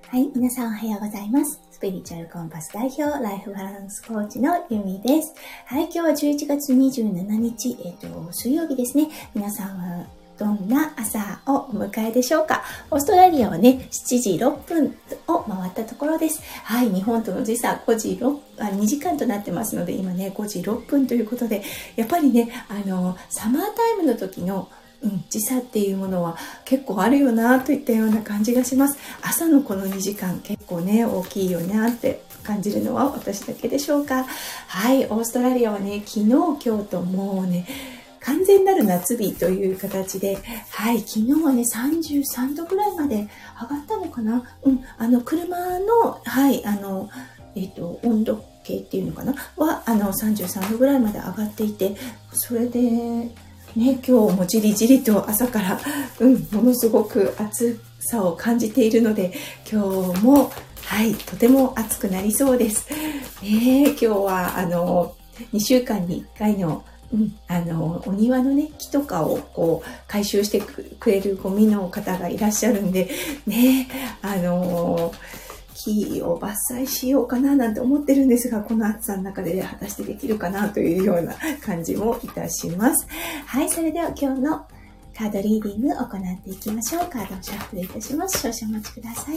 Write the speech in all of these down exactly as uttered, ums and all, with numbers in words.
はい、皆さんおはようございます。スピリチュアルコンパス代表、ライフバランスコーチのゆみです。はい、今日はじゅういちがつにじゅうしちにち、えっと、水曜日ですね。皆さんはどんな朝をお迎えでしょうか。オーストラリアはね、しちじろっぷんを回ったところです。はい、日本との時差ごじろく、あ、にじかんとなってますので、今ね、ごじろっぷんということで、やっぱりね、あの、サマータイムの時のうん、時差っていうものは結構あるよなといったような感じがします。朝のこのにじかん結構ね大きいよなって感じるのは私だけでしょうか。はい、オーストラリアはね昨日今日ともうね完全なる夏日という形で、はい、昨日はねさんじゅうさんどぐらいまで上がったのかな。うん、あの車のはいあのえっと温度計っていうのかなはあのさんじゅうさんどぐらいまで上がっていて、それでね、今日もじりじりと朝から、うん、ものすごく暑さを感じているので、今日も、はい、とても暑くなりそうです。ね、今日は、あの、にしゅうかんにいっかいの、うん、あの、お庭のね、木とかをこう、回収してくれるゴミの方がいらっしゃるんで、ね、あの、木を伐採しようかななんて思ってるんですが、この暑さの中で果たしてできるかなというような感じもいたします。はい、それでは今日のカードリーディングを行っていきましょう。カードをシャッフルいたします。少々お待ちください。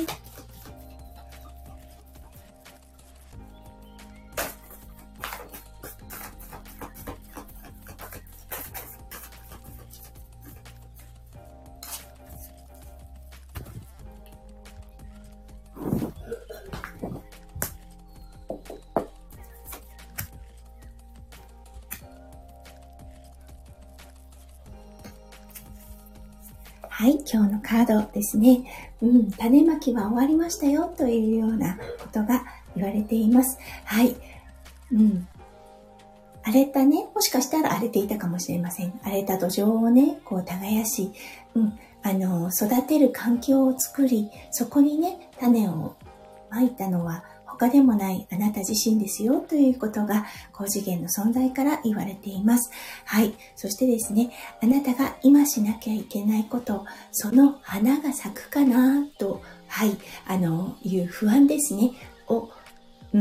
はい、今日のカードですね。うん、種まきは終わりましたよというようなことが言われています。はい。うん。荒れたね、もしかしたら荒れていたかもしれません。荒れた土壌をね、こう耕し、うん、あの、育てる環境を作り、そこにね、種をまいたのは他でもないあなた自身ですよということが高次元の存在から言われています。はい。そしてですね、あなたが今しなきゃいけないこと、その花が咲くかなと、はい、あの、いう不安ですね、を、うん、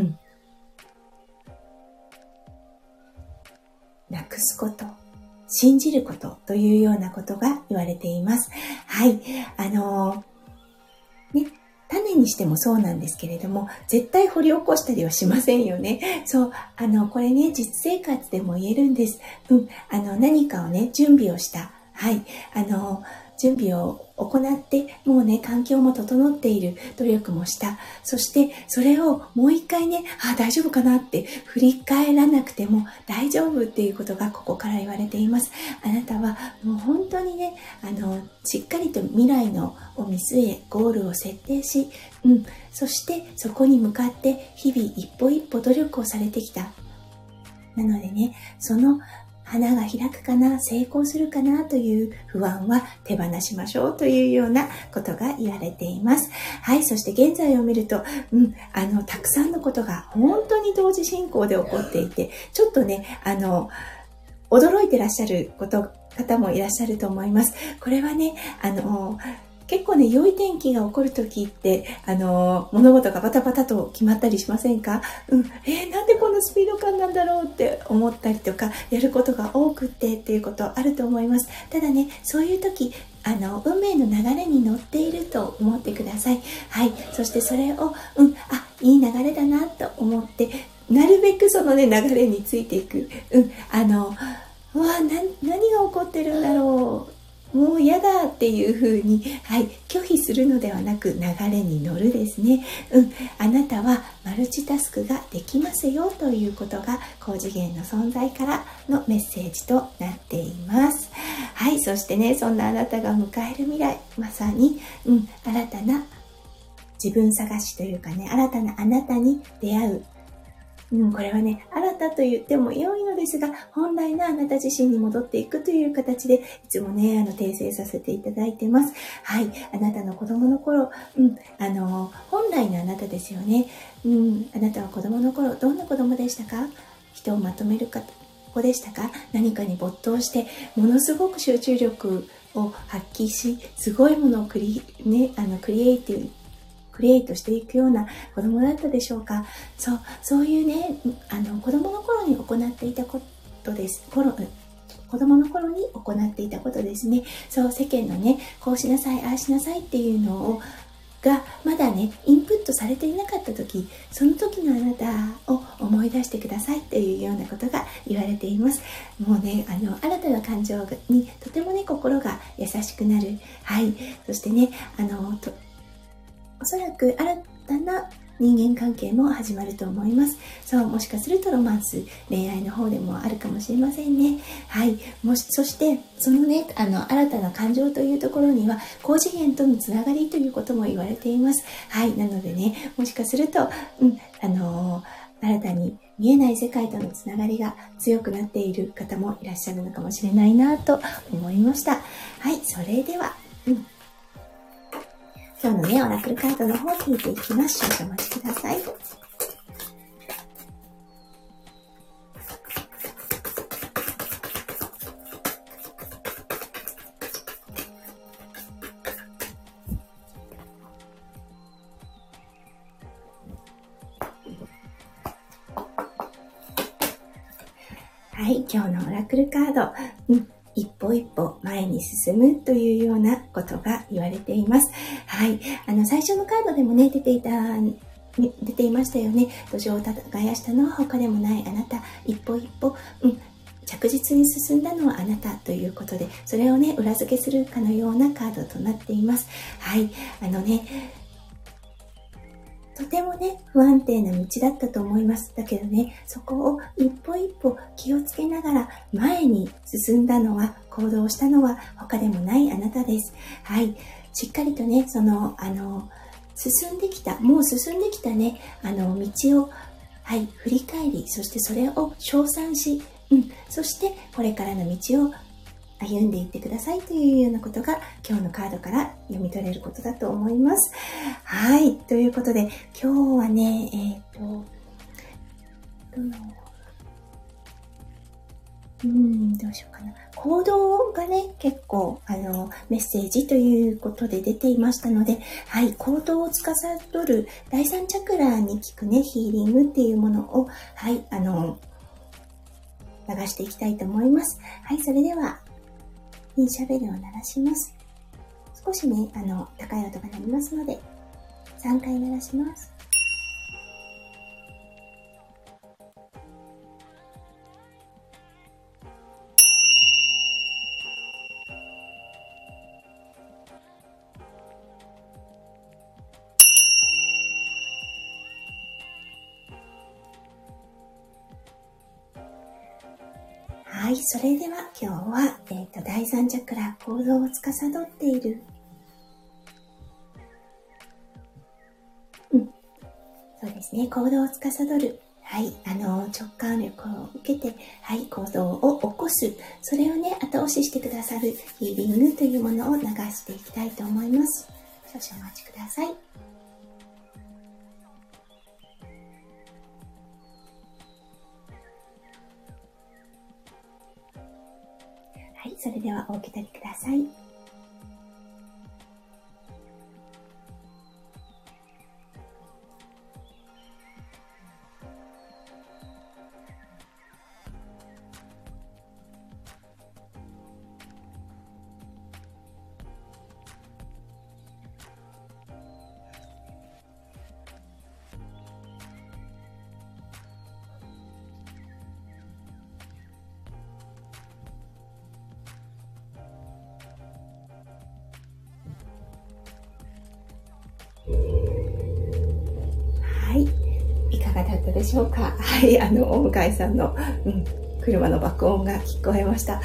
なくすこと、信じることというようなことが言われています。はい。あの、ね、種にしてもそうなんですけれども、絶対掘り起こしたりはしませんよね。そう、あの、これね、実生活でも言えるんです。うん、あの、何かをね、準備をした。はい、あの、準備を行って、もうね、環境も整っている、努力もした。そして、それをもう一回ね、あ、大丈夫かなって振り返らなくても大丈夫っていうことがここから言われています。あなたはもう本当にね、あの、しっかりと未来のを見据え、ゴールを設定し、うん、そしてそこに向かって日々一歩一歩努力をされてきた。なのでね、その花が開くかな、成功するかなという不安は手放しましょうというようなことが言われています。はい、そして現在を見ると、うん、あの、たくさんのことが本当に同時進行で起こっていて、ちょっとね、あの、驚いてらっしゃること方もいらっしゃると思います。これはね、あの、結構ね、良い天気が起こるときって、あの、物事がバタバタと決まったりしませんか？うん、えー、なんでこんなスピード感なんだろうって思ったりとか、やることが多くってっていうことあると思います。ただね、そういうとき、あの、運命の流れに乗っていると思ってください。はい。そしてそれを、うん、あ、いい流れだなと思って、なるべくそのね、流れについていく。うん、あの、うわ、な、何が起こってるんだろう。もう嫌だっていう風に、はい、拒否するのではなく流れに乗るですね。うん、あなたはマルチタスクができますよということが高次元の存在からのメッセージとなっています。はい、そしてね、そんなあなたが迎える未来、まさに、うん、新たな自分探しというかね、新たなあなたに出会う。うん、これはね、新たと言っても良いのですが、本来のあなた自身に戻っていくという形で、いつもね、あの、訂正させていただいてます。はい。あなたの子供の頃、うん、あの、本来のあなたですよね。うん、あなたは子供の頃、どんな子供でしたか？人をまとめるか子でしたか？何かに没頭して、ものすごく集中力を発揮し、すごいものをクリ、ね、あの、クリエイティブ、 クリエイトしていくような子供だったでしょうか。そう、そういうね、あの、子供の頃に行っていたことです。頃子供の頃に行っていたことですね。そう、世間のね、こうしなさい、ああしなさいっていうのを、がまだねインプットされていなかった時、その時のあなたを思い出してくださいというようなことが言われています。もうね、あの新たな感情にとてもね心が優しくなる。はい。そしてね、あのとおそらく新たな人間関係も始まると思います。そう、もしかするとロマンス、恋愛の方でもあるかもしれませんね。はい。もし、そして、そのね、あの、新たな感情というところには、高次元とのつながりということも言われています。はい。なのでね、もしかすると、うん、あのー、新たに見えない世界とのつながりが強くなっている方もいらっしゃるのかもしれないなと思いました。はい。それでは、うん。今日のね、オラクルカードの方を引いていきます。少々お待ちください。はい、今日のオラクルカード。うん一歩一歩前に進むというようなことが言われています。はい。あの、最初のカードでもね、出ていた、出ていましたよね。土壌を耕したのは他でもないあなた。一歩一歩、うん、着実に進んだのはあなたということで、それをね、裏付けするかのようなカードとなっています。はい。あのね、とてもね、不安定な道だったと思います。だけどね、そこを一歩一歩気をつけながら前に進んだのは、行動したのは他でもないあなたです。はい。しっかりとね、その、あの、進んできた、もう進んできたね、あの、道を、はい、振り返り、そしてそれを称賛し、うん、そしてこれからの道を歩んでいってくださいというようなことが今日のカードから読み取れることだと思います。はい。ということで、今日はね、えっと、どの、うん、どうしようかな。行動がね、結構、あの、メッセージということで出ていましたので、はい、行動を司る第三チャクラに効くね、ヒーリングっていうものを、はい、あの、流していきたいと思います。はい、それでは、インシャベルを鳴らします。少しね、あの、高い音が鳴りますので、さんかい鳴らします。はい、それでは今日は、えっと、第三チャクラ、行動を司っている。うん。そうですね、行動を司る。はい、あの、直感力を受けて、はい、行動を起こす。それをね、後押ししてくださるヒーリングというものを流していきたいと思います。少々お待ちください。はい、それではお受け取りください。はい。いかがだったでしょうか。はい。あの、お向いさんの、うん、車の爆音が聞こえました。はい。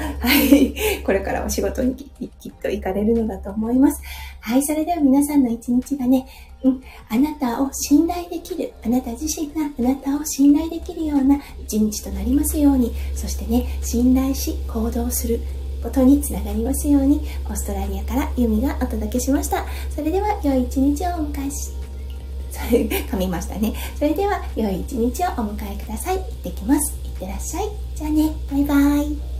これからお仕事にきっと行かれるのだと思います。はい。それでは皆さんの一日がね、うん、あなたを信頼できる、あなた自身があなたを信頼できるような一日となりますように、そしてね、信頼し行動することにつながりますように、オーストラリアからユミがお届けしました。それでは良い一日をお迎えし、噛みましたね。それでは良い一日をお迎えください。行ってきます。いってらっしゃい。じゃあね、バイバイ。